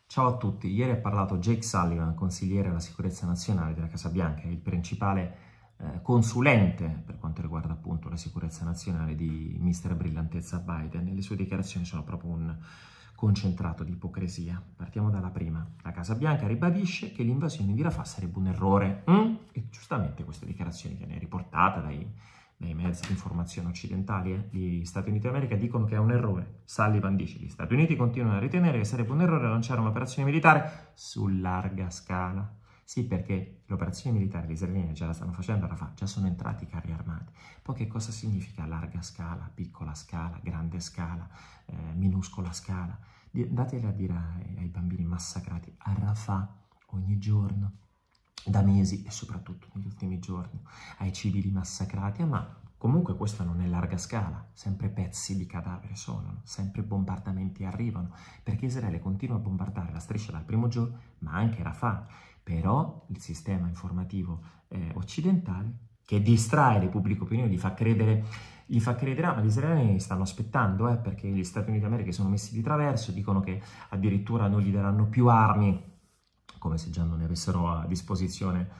Ciao a tutti, ieri ha parlato Jake Sullivan, consigliere alla sicurezza nazionale della Casa Bianca, il principale consulente per quanto riguarda appunto la sicurezza nazionale di Mr. Brillantezza Biden, e le sue dichiarazioni sono proprio un concentrato di ipocrisia. Partiamo dalla prima. La Casa Bianca ribadisce che l'invasione di Rafah sarebbe un errore. E giustamente queste dichiarazioni viene riportata dai mezzi di informazione occidentali, Gli Stati Uniti d'America dicono che è un errore. Sullivan dice: gli Stati Uniti continuano a ritenere che sarebbe un errore lanciare un'operazione militare su larga scala. Sì, perché l'operazione militare gli israeliani già la stanno facendo a Rafah, già sono entrati i carri armati. Poi che cosa significa larga scala, piccola scala, grande scala, minuscola scala? Datele a dire ai bambini massacrati a Rafah ogni giorno, da mesi e soprattutto negli ultimi giorni, ai civili massacrati, ma comunque questa non è larga scala, sempre pezzi di cadavere sono, sempre bombardamenti arrivano, perché Israele continua a bombardare la striscia dal primo giorno, ma anche Rafah. Però il sistema informativo occidentale, che distrae le pubbliche opinioni, gli fa credere, ma gli israeliani stanno aspettando, perché gli Stati Uniti d'America sono messi di traverso, dicono che addirittura non gli daranno più armi, come se già non ne avessero a disposizione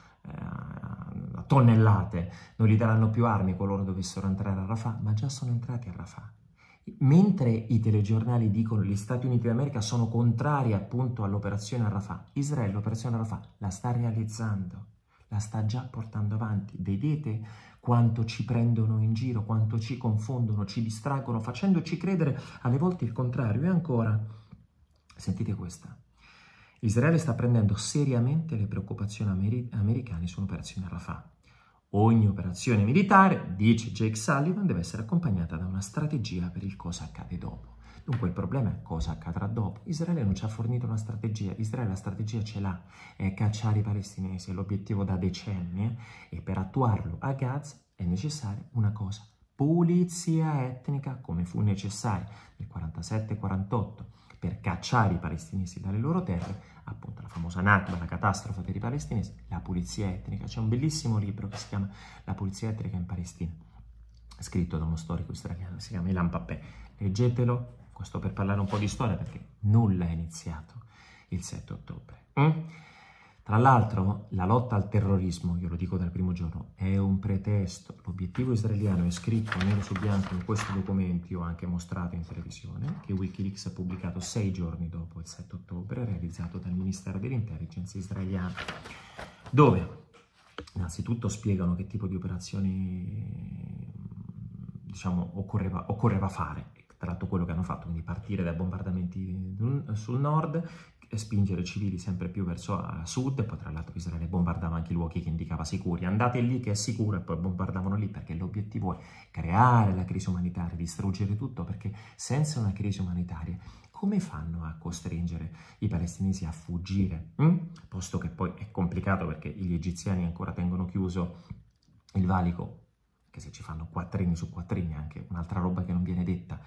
a tonnellate, non gli daranno più armi qualora dovessero entrare a Rafah, ma già sono entrati a Rafah. Mentre i telegiornali dicono che gli Stati Uniti d'America sono contrari appunto all'operazione a Rafah, Israele l'operazione a Rafah la sta realizzando, la sta già portando avanti. Vedete quanto ci prendono in giro, quanto ci confondono, ci distraggono, facendoci credere alle volte il contrario. E ancora, sentite questa. Israele sta prendendo seriamente le preoccupazioni americane su un'operazione a Rafah. Ogni operazione militare, dice Jake Sullivan, deve essere accompagnata da una strategia per il cosa accade dopo. Dunque il problema è cosa accadrà dopo. Israele non ci ha fornito una strategia, Israele la strategia ce l'ha, è cacciare i palestinesi, è l'obiettivo da decenni, e per attuarlo a Gaza è necessaria una cosa: pulizia etnica, come fu necessaria nel 47-48 per cacciare i palestinesi dalle loro terre, appunto la famosa Nakba, la catastrofe per i palestinesi, la pulizia etnica. C'è un bellissimo libro che si chiama La pulizia etnica in Palestina, scritto da uno storico israeliano, si chiama Ilan Pappé. Leggetelo, questo per parlare un po' di storia, perché nulla è iniziato il 7 ottobre. Tra l'altro, la lotta al terrorismo, io lo dico dal primo giorno, è un pretesto. L'obiettivo israeliano è scritto nero su bianco in questi documenti, ho anche mostrato in televisione, che Wikileaks ha pubblicato 6 giorni dopo il 7 ottobre, realizzato dal Ministero dell'Intelligence israeliano, dove innanzitutto spiegano che tipo di operazioni, diciamo, occorreva fare. Tra l'altro quello che hanno fatto, quindi partire dai bombardamenti sul nord, spingere civili sempre più verso sud, e poi tra l'altro Israele bombardava anche i luoghi che indicava sicuri, andate lì che è sicuro, e poi bombardavano lì, perché l'obiettivo è creare la crisi umanitaria, distruggere tutto, perché senza una crisi umanitaria come fanno a costringere i palestinesi a fuggire? Posto che poi è complicato, perché gli egiziani ancora tengono chiuso il valico, che se ci fanno quattrini su quattrini, anche un'altra roba che non viene detta.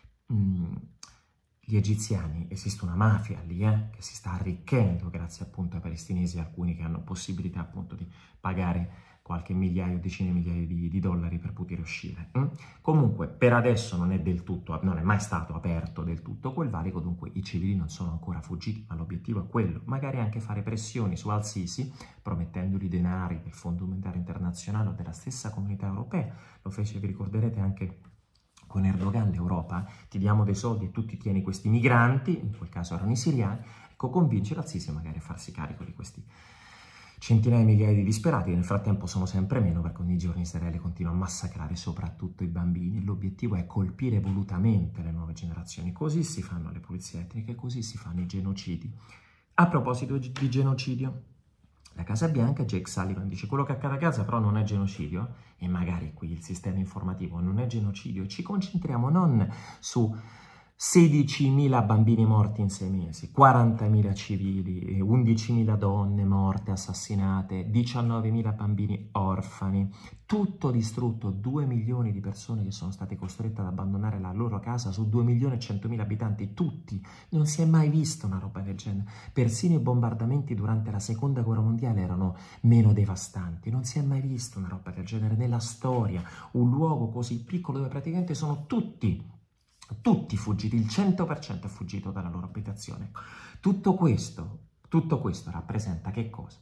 Gli egiziani, esiste una mafia lì che si sta arricchendo grazie appunto ai palestinesi, alcuni che hanno possibilità appunto di pagare qualche migliaio, decine di migliaia di dollari per poter uscire. Comunque per adesso non è mai stato aperto del tutto quel valico, dunque i civili non sono ancora fuggiti, ma l'obiettivo è quello, magari anche fare pressioni su Al-Sisi, promettendogli denari del Fondo Monetario Internazionale o della stessa Comunità Europea. Lo fece, vi ricorderete, anche con Erdogan. L'Europa: ti diamo dei soldi e tu ti tieni questi migranti, in quel caso erano i siriani, ecco, convincere Al-Sisi magari a farsi carico di questi centinaia di migliaia di disperati. Nel frattempo sono sempre meno, perché ogni giorno Israele continua a massacrare soprattutto i bambini. L'obiettivo è colpire volutamente le nuove generazioni, così si fanno le pulizie etniche, così si fanno i genocidi. A proposito di genocidio, la Casa Bianca, Jake Sullivan, dice: quello che accade a Gaza però non è genocidio, e magari qui il sistema informativo non è genocidio, ci concentriamo non su 16.000 bambini morti in 6 mesi, 40.000 civili, 11.000 donne morte, assassinate, 19.000 bambini orfani, tutto distrutto, 2 milioni di persone che sono state costrette ad abbandonare la loro casa su 2.100.000 abitanti, tutti. Non si è mai vista una roba del genere. Persino i bombardamenti durante la Seconda Guerra Mondiale erano meno devastanti, non si è mai vista una roba del genere nella storia, un luogo così piccolo dove praticamente sono tutti Tutti fuggiti, il 100% è fuggito dalla loro abitazione. Tutto questo rappresenta che cosa?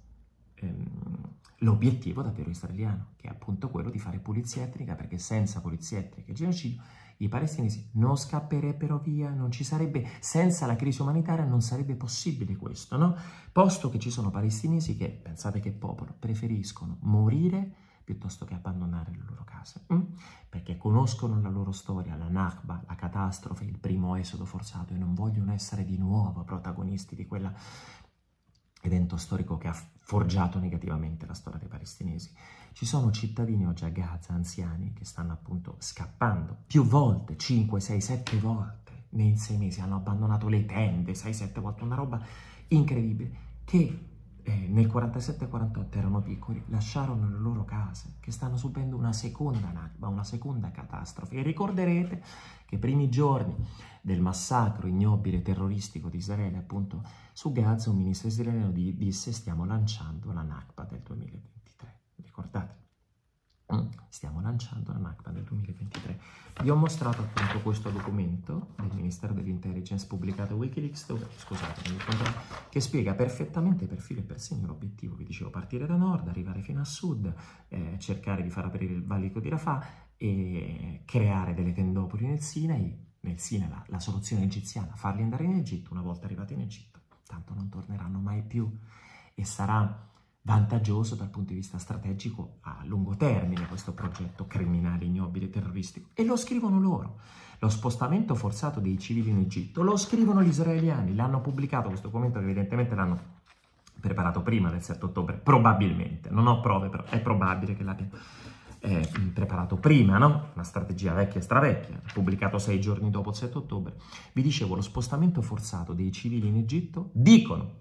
L'obiettivo davvero israeliano, che è appunto quello di fare pulizia etnica, perché senza pulizia etnica e genocidio i palestinesi non scapperebbero via, non ci sarebbe, senza la crisi umanitaria non sarebbe possibile questo, no? Posto che ci sono palestinesi che, pensate che popolo, preferiscono morire piuttosto che abbandonare le loro case, perché conoscono la loro storia, la Nakba, la catastrofe, il primo esodo forzato, e non vogliono essere di nuovo protagonisti di quella evento storico che ha forgiato negativamente la storia dei palestinesi. Ci sono cittadini oggi a Gaza, anziani, che stanno appunto scappando più volte, 5, 6, 7 volte nei 6 mesi, hanno abbandonato le tende 6, 7 volte, una roba incredibile, che nel 47-48 erano piccoli, lasciarono le loro case, che stanno subendo una seconda Nakba, una seconda catastrofe. E ricorderete che i primi giorni del massacro ignobile e terroristico di Israele, appunto, su Gaza un ministro israeliano disse: stiamo lanciando la Nakba del 2023. Ricordate? Stiamo lanciando la Nakba del 2023. Vi ho mostrato appunto questo documento del Ministero dell'Intelligence pubblicato a Wikileaks, che spiega perfettamente per filo e per segno l'obiettivo. Vi dicevo, partire da nord, arrivare fino a sud, cercare di far aprire il valico di Rafah e creare delle tendopoli nel Sinai. Nel Sinai la soluzione egiziana, farli andare in Egitto. Una volta arrivati in Egitto, tanto non torneranno mai più, e sarà vantaggioso dal punto di vista strategico a lungo termine questo progetto criminale, ignobile, terroristico. E lo scrivono loro. Lo spostamento forzato dei civili in Egitto lo scrivono gli israeliani, l'hanno pubblicato questo documento, che evidentemente l'hanno preparato prima del 7 ottobre, probabilmente, non ho prove, però è probabile che l'abbiano preparato prima, no? Una strategia vecchia e stravecchia, pubblicato 6 giorni dopo il 7 ottobre. Vi dicevo, lo spostamento forzato dei civili in Egitto, dicono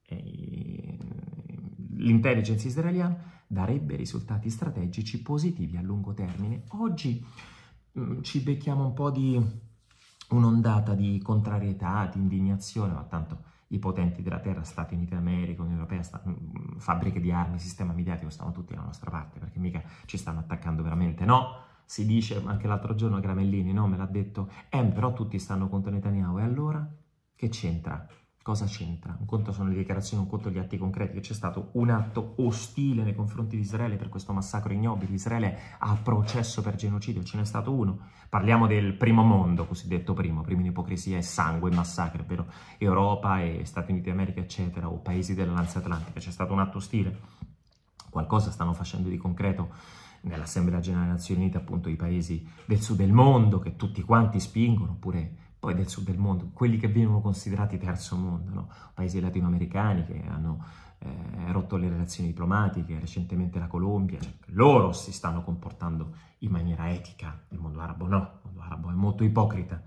l'intelligence israeliana, darebbe risultati strategici positivi a lungo termine. Oggi ci becchiamo un po' di un'ondata di contrarietà, di indignazione, ma tanto i potenti della terra, Stati Uniti d'America, Unione Europea, fabbriche di armi, sistema mediatico, stanno tutti dalla nostra parte, perché mica ci stanno attaccando veramente, no? Si dice, anche l'altro giorno Gramellini, no? Me l'ha detto, però tutti stanno contro Netanyahu, e allora che c'entra? Cosa c'entra? Un conto sono le dichiarazioni, un conto gli atti concreti, che c'è stato un atto ostile nei confronti di Israele per questo massacro ignobile. Israele ha processo per genocidio, ce n'è stato uno. Parliamo del primo mondo, cosiddetto primo in ipocrisia e sangue e massacri, ovvero Europa e Stati Uniti d'America, eccetera, o paesi dell'Alleanza Atlantica. C'è stato un atto ostile. Qualcosa stanno facendo di concreto nell'Assemblea Generale delle Nazioni Unite, appunto i paesi del sud del mondo, che tutti quanti spingono, oppure poi del sud del mondo, quelli che vengono considerati terzo mondo, no? Paesi latinoamericani che hanno rotto le relazioni diplomatiche, recentemente la Colombia, cioè, loro si stanno comportando in maniera etica, il mondo arabo no, il mondo arabo è molto ipocrita,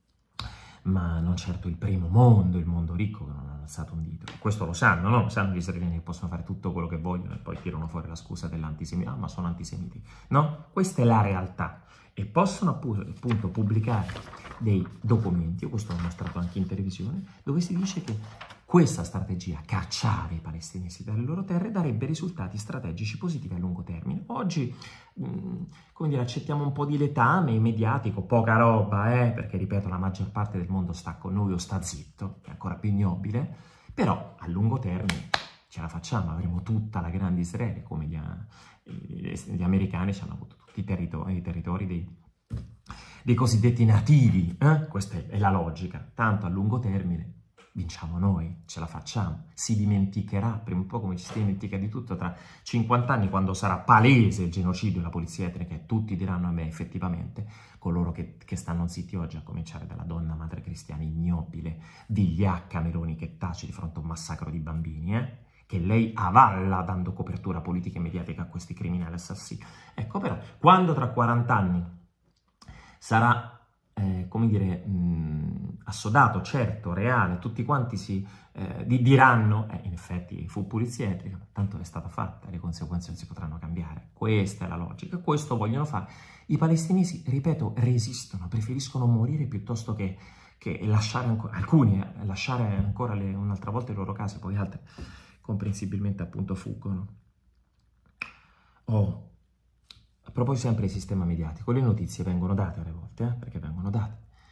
ma non certo il primo mondo, il mondo ricco, che non ha alzato un dito. Questo lo sanno, no? Lo sanno gli israeliani, che possono fare tutto quello che vogliono e poi tirano fuori la scusa dell'antisemitismo, ma sono antisemiti. No? Questa è la realtà. E possono appunto pubblicare dei documenti, io questo l'ho mostrato anche in televisione, dove si dice che questa strategia, cacciare i palestinesi dalle loro terre, darebbe risultati strategici positivi a lungo termine. Oggi, come dire, accettiamo un po' di letame mediatico, poca roba, perché, ripeto, la maggior parte del mondo sta con noi o sta zitto, che è ancora più ignobile, però a lungo termine ce la facciamo, avremo tutta la grande Israele, come gli americani ci hanno avuto tutti i territori dei cosiddetti nativi, questa è la logica, tanto a lungo termine vinciamo noi, ce la facciamo, si dimenticherà, prima o poi, come ci si dimentica di tutto, tra 50 anni, quando sarà palese il genocidio e la pulizia etnica, e tutti diranno: a me, effettivamente, coloro che stanno zitti oggi, a cominciare dalla donna madre cristiana ignobile, vigliacca Meloni, che tace di fronte a un massacro di bambini, che lei avalla dando copertura politica e mediatica a questi criminali assassini. Ecco, però, quando tra 40 anni sarà come dire, assodato, certo, reale, tutti quanti diranno, in effetti fu pulizia etnica, ma tanto è stata fatta, le conseguenze non si potranno cambiare. Questa è la logica, questo vogliono fare. I palestinesi, ripeto, resistono, preferiscono morire piuttosto che lasciare ancora, alcuni, lasciare ancora un'altra volta le loro case, poi altri comprensibilmente appunto fuggono. A proposito sempre del sistema mediatico, le notizie vengono date alle volte, perché vengono date.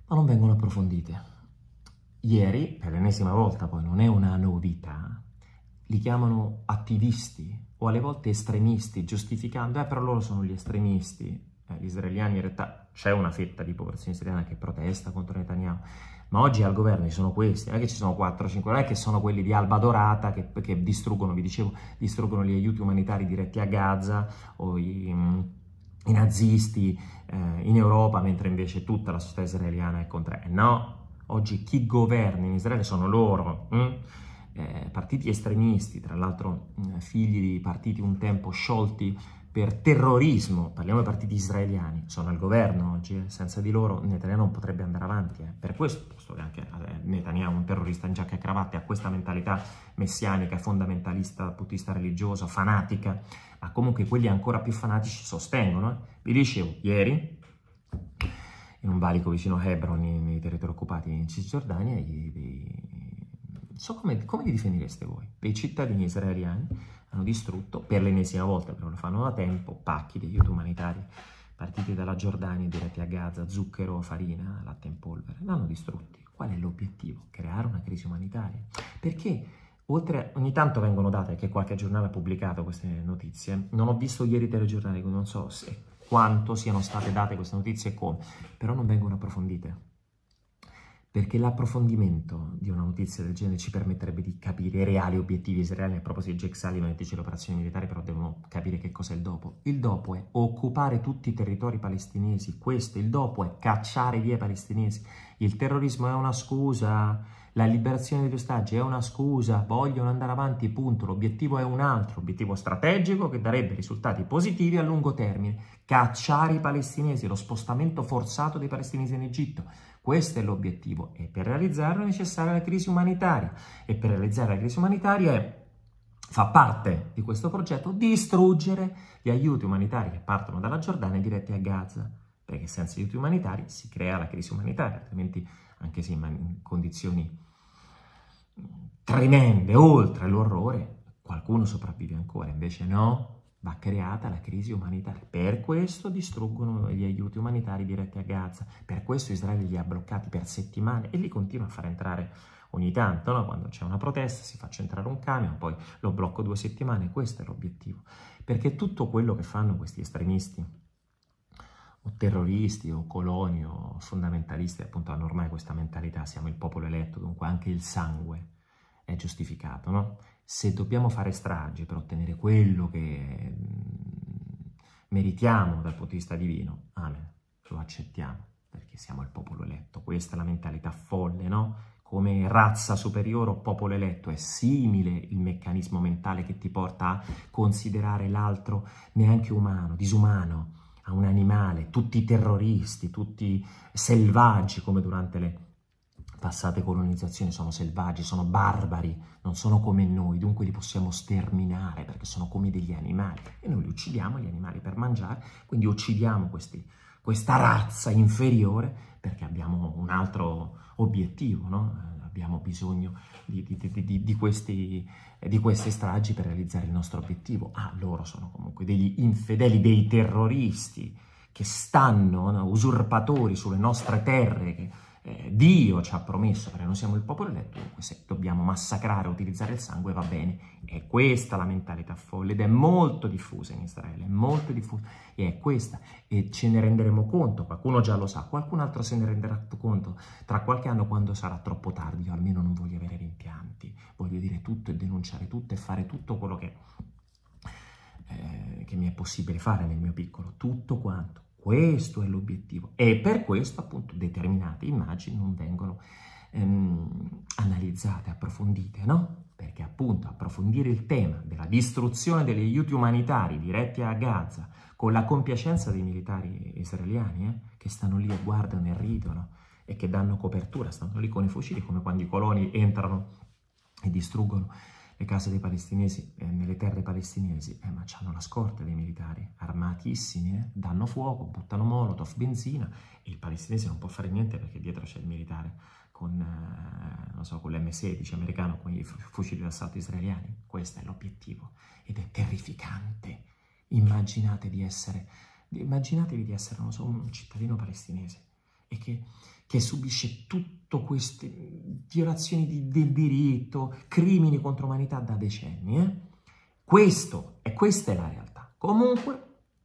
ma non vengono approfondite. Ieri, per l'ennesima volta, poi non è una novità, li chiamano attivisti o alle volte estremisti, giustificando, però loro sono gli estremisti. Gli israeliani, in realtà c'è una fetta di popolazione israeliana che protesta contro Netanyahu, ma oggi al governo ci sono questi, non è che ci sono 4-5, non è che sono quelli di Alba Dorata che distruggono, vi dicevo, distruggono gli aiuti umanitari diretti a Gaza o i nazisti in Europa, mentre invece tutta la società israeliana è contraria. No, oggi chi governa in Israele sono loro, partiti estremisti, tra l'altro figli di partiti un tempo sciolti per terrorismo, parliamo di partiti israeliani, sono al governo oggi, senza di loro Netanyahu non potrebbe andare avanti. Per questo, posto che anche Netanyahu, un terrorista in giacca e cravatta, ha questa mentalità messianica, fondamentalista dal punto di vista religioso, fanatica, ma comunque quelli ancora più fanatici sostengono. Vi dicevo, ieri, in un valico vicino a Hebron, nei territori occupati in Cisgiordania, come li definireste voi? Dei cittadini israeliani hanno distrutto, per l'ennesima volta, però lo fanno da tempo, pacchi di aiuti umanitari partiti dalla Giordania diretti a Gaza, zucchero, farina, latte in polvere, l'hanno distrutti. Qual è l'obiettivo? Creare una crisi umanitaria. Perché ogni tanto vengono date, che qualche giornale ha pubblicato queste notizie, non ho visto ieri i telegiornali, quindi non so quanto siano state date queste notizie e come, però non vengono approfondite. Perché l'approfondimento di una notizia del genere ci permetterebbe di capire i reali obiettivi israeliani. A proposito di Jake Sullivan dice le operazioni militari, però devono capire che cos'è il dopo. Il dopo è occupare tutti i territori palestinesi, questo, il dopo è cacciare via i palestinesi. Il terrorismo è una scusa, la liberazione degli ostaggi è una scusa, vogliono andare avanti, punto. L'obiettivo è un altro, obiettivo strategico che darebbe risultati positivi a lungo termine. Cacciare i palestinesi, lo spostamento forzato dei palestinesi in Egitto. Questo è l'obiettivo e per realizzarlo è necessaria la crisi umanitaria e per realizzare la crisi umanitaria fa parte di questo progetto distruggere gli aiuti umanitari che partono dalla Giordania diretti a Gaza, perché senza aiuti umanitari si crea la crisi umanitaria, altrimenti anche se in condizioni tremende, oltre l'orrore, qualcuno sopravvive ancora, invece no. Va creata la crisi umanitaria. Per questo distruggono gli aiuti umanitari diretti a Gaza. Per questo Israele li ha bloccati per settimane e li continua a far entrare ogni tanto, no? Quando c'è una protesta si faccia entrare un camion, poi lo blocco 2 settimane. Questo è l'obiettivo. Perché tutto quello che fanno questi estremisti, o terroristi, o coloni, o fondamentalisti, appunto hanno ormai questa mentalità, siamo il popolo eletto, dunque anche il sangue è giustificato, no? Se dobbiamo fare stragi per ottenere quello che meritiamo dal punto di vista divino, amen, lo accettiamo, perché siamo il popolo eletto. Questa è la mentalità folle, no? Come razza superiore o popolo eletto è simile il meccanismo mentale che ti porta a considerare l'altro neanche umano, disumano, a un animale, tutti terroristi, tutti selvaggi come durante le passate colonizzazioni, sono selvaggi, sono barbari, non sono come noi, dunque li possiamo sterminare perché sono come degli animali e noi li uccidiamo gli animali per mangiare, quindi uccidiamo questa razza inferiore perché abbiamo un altro obiettivo, no? Abbiamo bisogno di queste stragi per realizzare il nostro obiettivo. Loro sono comunque degli infedeli, dei terroristi che stanno, no, usurpatori sulle nostre terre, che Dio ci ha promesso, perché noi siamo il popolo eletto, dunque se dobbiamo massacrare, utilizzare il sangue va bene. È questa la mentalità folle ed è molto diffusa in Israele, è molto diffusa e è questa, e ce ne renderemo conto, qualcuno già lo sa, qualcun altro se ne renderà conto tra qualche anno quando sarà troppo tardi. Io almeno non voglio avere rimpianti, voglio dire tutto e denunciare tutto e fare tutto quello che mi è possibile fare nel mio piccolo, tutto quanto. Questo è l'obiettivo e per questo appunto determinate immagini non vengono analizzate, approfondite, no? Perché appunto approfondire il tema della distruzione degli aiuti umanitari diretti a Gaza con la compiacenza dei militari israeliani che stanno lì e guardano e ridono e che danno copertura, stanno lì con i fucili come quando i coloni entrano e distruggono le case dei palestinesi nelle terre palestinesi, ma hanno la scorta dei militari, armatissimi, danno fuoco, buttano molotov, benzina, e il palestinese non può fare niente perché dietro c'è il militare con, non so, con l'M16 americano, con i fucili d'assalto israeliani. Questo è l'obiettivo ed è terrificante. Immaginatevi di essere, non so, un cittadino palestinese e che subisce tutte queste violazioni del diritto, crimini contro l'umanità da decenni. Questa è la realtà. Comunque,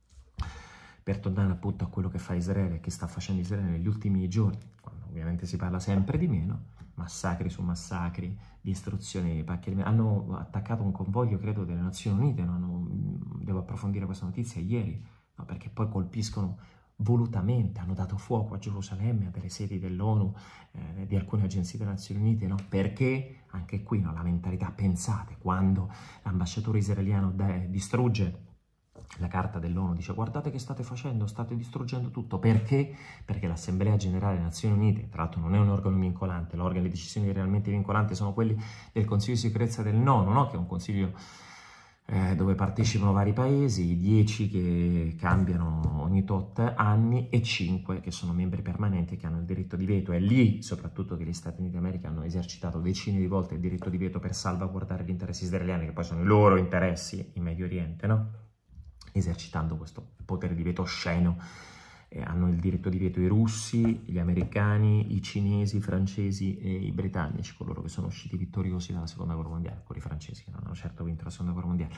per tornare appunto a quello che fa Israele e che sta facendo Israele negli ultimi giorni, quando ovviamente si parla sempre di meno, massacri su massacri, distruzioni di pacchi, hanno attaccato un convoglio, credo, delle Nazioni Unite, devo approfondire questa notizia ieri, no, perché poi colpiscono volutamente, hanno dato fuoco a Gerusalemme, a delle sedi dell'ONU, di alcune agenzie delle Nazioni Unite, no? Perché anche qui, no, la mentalità, pensate, quando l'ambasciatore israeliano distrugge la carta dell'ONU, dice guardate che state facendo, state distruggendo tutto, perché? Perché l'Assemblea Generale delle Nazioni Unite, tra l'altro non è un organo vincolante, le decisioni realmente vincolanti sono quelli del Consiglio di sicurezza dell'ONU, no? Che è un consiglio dove partecipano vari paesi, 10 che cambiano ogni tot anni e 5 che sono membri permanenti che hanno il diritto di veto. È lì soprattutto che gli Stati Uniti d'America hanno esercitato decine di volte il diritto di veto per salvaguardare gli interessi israeliani, che poi sono i loro interessi in Medio Oriente, no? Esercitando questo potere di veto osceno. Hanno il diritto di veto i russi, gli americani, i cinesi, i francesi e i britannici, coloro che sono usciti vittoriosi dalla seconda guerra mondiale, quelli francesi che non hanno certo vinto la seconda guerra mondiale.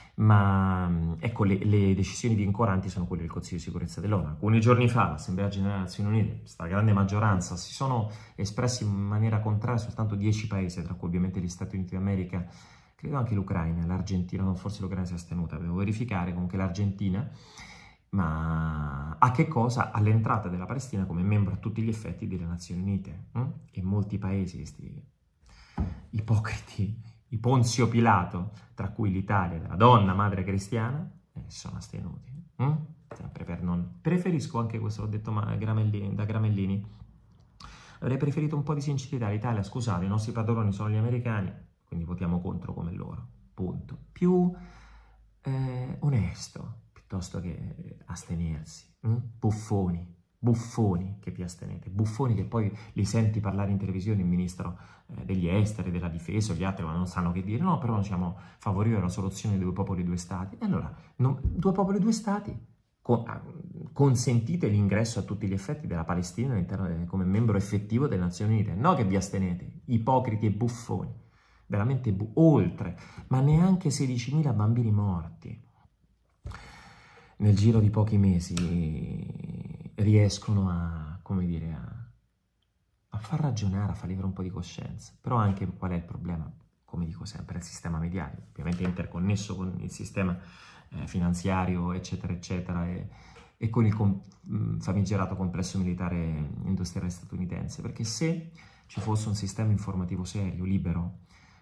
Ma ecco, le decisioni vincolanti sono quelle del Consiglio di sicurezza dell'ONU. Alcuni giorni fa l'Assemblea Generale delle Nazioni Unite, questa grande maggioranza, si sono espressi in maniera contraria soltanto 10 paesi, tra cui ovviamente gli Stati Uniti d'America, credo anche l'Ucraina, l'Argentina, forse l'Ucraina si è astenuta, devo verificare, comunque l'Argentina. Ma a che cosa? All'entrata della Palestina come membro a tutti gli effetti delle Nazioni Unite. E molti paesi, questi ipocriti, i Ponzio Pilato, tra cui l'Italia, la donna madre cristiana, sono astenuti. Sempre per non... Preferisco anche questo, l'ho detto da Gramellini, avrei preferito un po' di sincerità. L'Italia, scusate, i nostri padroni sono gli americani, quindi votiamo contro come loro, punto. Più onesto, piuttosto che astenersi. Buffoni che vi astenete, buffoni che poi li senti parlare in televisione, il ministro degli esteri, della difesa, gli altri non sanno che dire, no, però noi siamo favorire la soluzione dei due popoli, due stati. E allora, due popoli, due stati, consentite l'ingresso a tutti gli effetti della Palestina all'interno come membro effettivo delle Nazioni Unite, no che vi astenete, ipocriti e buffoni, veramente oltre, ma neanche 16.000 bambini morti nel giro di pochi mesi riescono a, come dire, a far ragionare, a far livre un po' di coscienza. Però anche qual è il problema? Come dico sempre, il sistema mediatico, ovviamente interconnesso con il sistema finanziario, eccetera, eccetera, e con il famigerato complesso militare industriale statunitense, perché se ci fosse un sistema informativo serio, libero,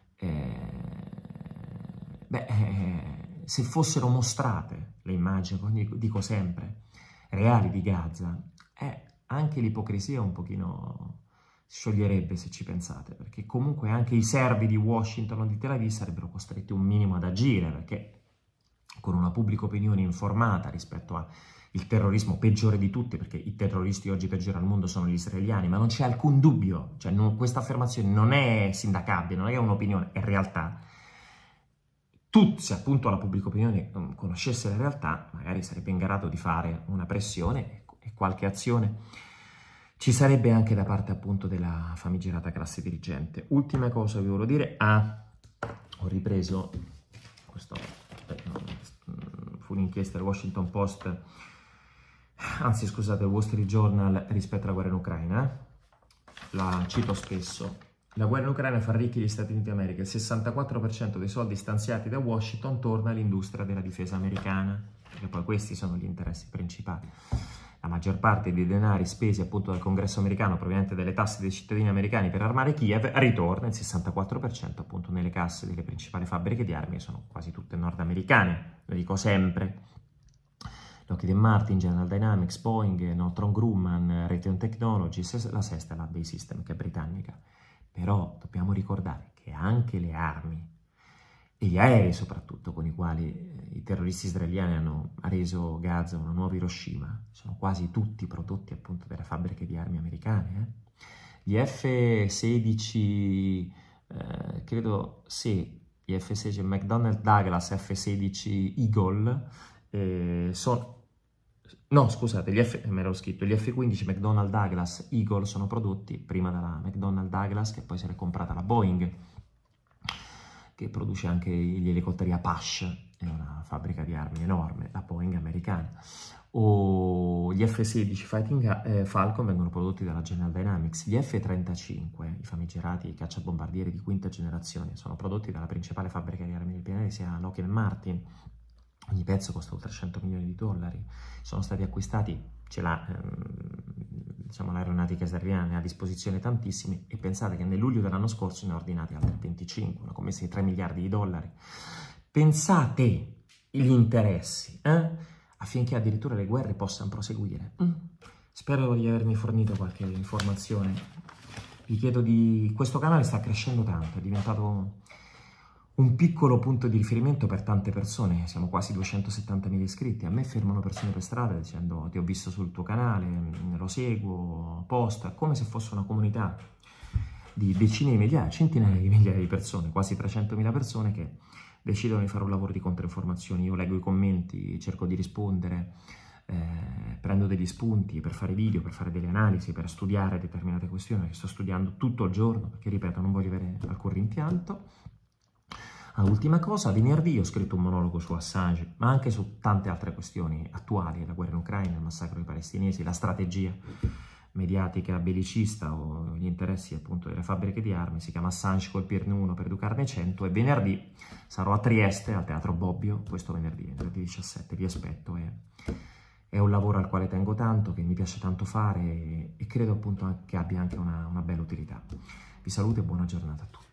se fossero mostrate le immagini, dico sempre, reali di Gaza, anche l'ipocrisia un pochino scioglierebbe, se ci pensate, perché comunque anche i servi di Washington o di Tel Aviv sarebbero costretti un minimo ad agire, perché con una pubblica opinione informata rispetto al terrorismo peggiore di tutti, perché i terroristi oggi peggiori al mondo sono gli israeliani, ma non c'è alcun dubbio, cioè questa affermazione non è sindacabile, non è un'opinione, è realtà. Se appunto la pubblica opinione conoscesse la realtà, magari sarebbe in grado di fare una pressione e qualche azione ci sarebbe anche da parte appunto della famigerata classe dirigente. Ultima cosa vi volevo dire, ho ripreso, fu un'inchiesta del Washington Post, anzi scusate, il Wall Street Journal rispetto alla guerra in Ucraina, la cito spesso. La guerra in Ucraina fa ricchi gli Stati Uniti d'America, il 64% dei soldi stanziati da Washington torna all'industria della difesa americana, perché poi questi sono gli interessi principali. La maggior parte dei denari spesi appunto dal Congresso americano proveniente dalle tasse dei cittadini americani per armare Kiev ritorna il 64% appunto nelle casse delle principali fabbriche di armi, che sono quasi tutte nordamericane, lo dico sempre. Lockheed Martin, General Dynamics, Boeing, Northrop Grumman, Raytheon Technologies, la sesta è la BAE Systems, che è britannica. Però dobbiamo ricordare che anche le armi e gli aerei soprattutto con i quali i terroristi israeliani hanno reso Gaza una nuova Hiroshima sono quasi tutti prodotti appunto dalle fabbriche di armi americane. Gli F-16, credo sì, gli F-16 McDonnell Douglas F-16 Eagle sono No, scusate, me l'ho scritto, gli F-15 McDonnell Douglas Eagle sono prodotti prima dalla McDonnell Douglas, che poi se l'è comprata la Boeing, che produce anche gli elicotteri Apache, è una fabbrica di armi enorme, la Boeing americana. O gli F-16 Fighting Falcon vengono prodotti dalla General Dynamics. Gli F-35, i famigerati cacciabombardieri di quinta generazione, sono prodotti dalla principale fabbrica di armi del pianeta, sia Lockheed Martin. Ogni pezzo costa oltre 100 milioni di dollari. Sono stati acquistati, ce l'ha diciamo, l'aeronautica israeliana, ne ha a disposizione tantissimi, e pensate che nel luglio dell'anno scorso ne ha ordinati altri 25, una commessa di 3 miliardi di dollari. Pensate gli interessi, affinché addirittura le guerre possano proseguire. Spero di avermi fornito qualche informazione. Vi chiedo di... Questo canale sta crescendo tanto, è diventato un piccolo punto di riferimento per tante persone, siamo quasi 270.000 iscritti. A me fermano persone per strada dicendo: ti ho visto sul tuo canale, lo seguo, posta, come se fosse una comunità di decine di migliaia, centinaia di migliaia di persone, quasi 300.000 persone che decidono di fare un lavoro di controinformazioni. Io leggo i commenti, cerco di rispondere, prendo degli spunti per fare video, per fare delle analisi, per studiare determinate questioni che sto studiando tutto il giorno, perché ripeto, non voglio avere alcun rimpianto. Ultima cosa, venerdì ho scritto un monologo su Assange, ma anche su tante altre questioni attuali, la guerra in Ucraina, il massacro dei palestinesi, la strategia mediatica bellicista o gli interessi appunto delle fabbriche di armi. Si chiama Assange, colpirne uno per educarne 100, e venerdì sarò a Trieste al Teatro Bobbio, questo venerdì 17, vi aspetto. È un lavoro al quale tengo tanto, che mi piace tanto fare, e credo appunto che abbia anche una bella utilità. Vi saluto e buona giornata a tutti.